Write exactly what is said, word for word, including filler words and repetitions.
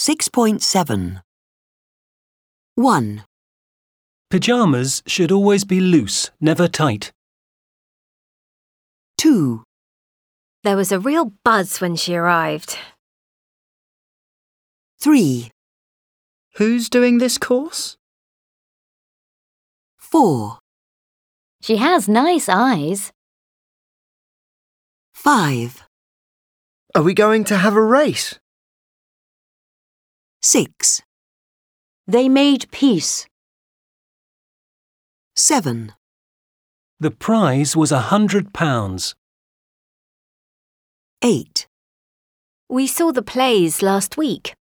six point seven. one. Pyjamas should always be loose, never tight. two. There was a real buzz when she arrived. three. Who's doing this course? four. She has nice eyes. five. Are we going to have a race? six. They made peace. seven. The prize was a hundred pounds. eight. We saw the plays last week.